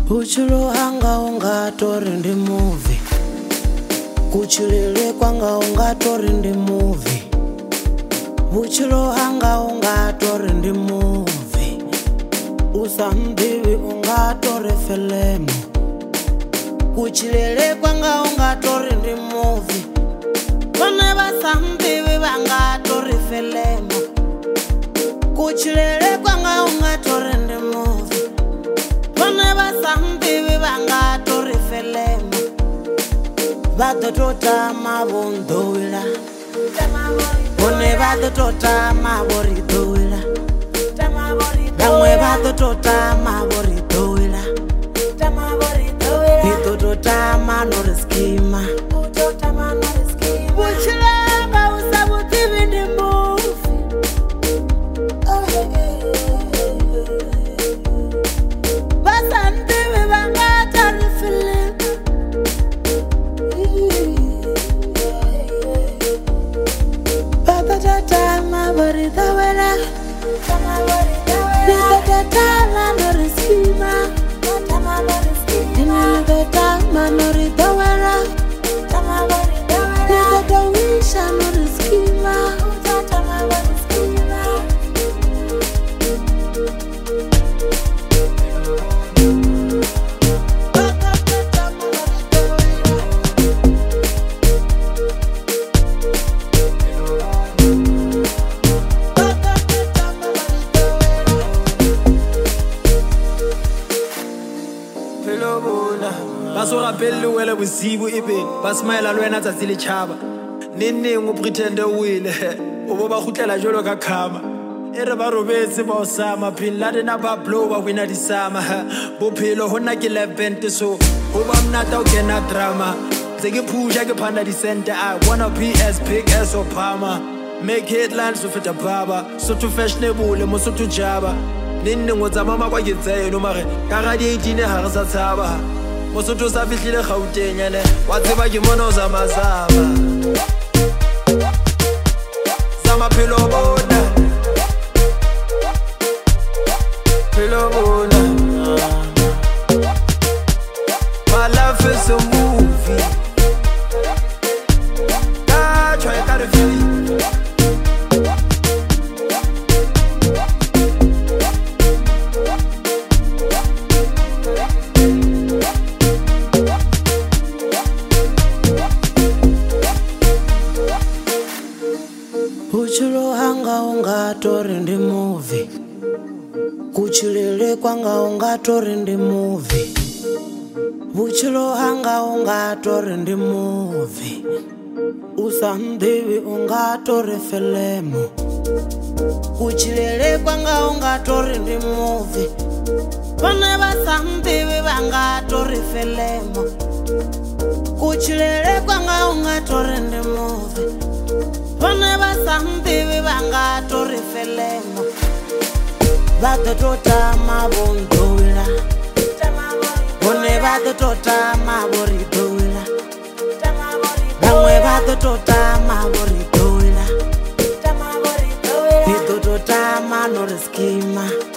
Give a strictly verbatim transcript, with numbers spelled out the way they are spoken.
Uchilo hanga unga tori ndi movie. Kuchilele kwanga unga tori ndi movie. Uchilo hanga unga tori ndi movie. Usambiwi unga tori filemu. Kuchilele kwanga unga tori ndi movie. Kone basambiwi banga tori filemu. Kuchilele kwanga unga tori ndi movie. Kone basambiwi banga tori filemu. Bado tota mabondowila. Kone bado tota maboridowila. Damwe bado tota maboridowila. Nito tota manoriskima. Uchilanga usabuti ndi movie. Basandiwi banga tori filemu. Bado tota maboridowila. Nito tota manoriskima. Nito tota maboridowila. Nito tota manoriskima. Baso rapelle wele bosibu ebe ba smile le wena tsatsi le tshaba nenneng o pretende o wele o bo ba khutlela jolo ka khama e re ba robetse ba osama bin laden ba blow ba wina disama bophelo hona ke levent so ho ba mnata o kena drama tse ke phusha ke phanda di center I wanna be as big as Obama make headlines with the baba so to fashionable mo so to jaba nenneng o tsamama kwa ke tseno mare ka ga di eighteen ha re sa tshaba Mosotho sa fihlile Gauteng ene wa tseba ke mona o zamazama Zama phelo bona Phelo bona My life is a movie Ah, try to the feeling Uchilo hanga unga tori ndi movie. Kuchilele kwanga unga tori ndi movie. Uchilo hanga unga tori ndi movie. Usambiwi unga tori filemu. Kuchilele kwanga unga tori ndi movie. Kone basambiwi banga tori filemu. Kuchilele kwanga unga tori ndi movie. Kone basambiwi banga tori filemu. Bado tota mabondowila. Kone bado tota maboridowila. Damwe bado tota maboridowila. Nito tota manoriskima.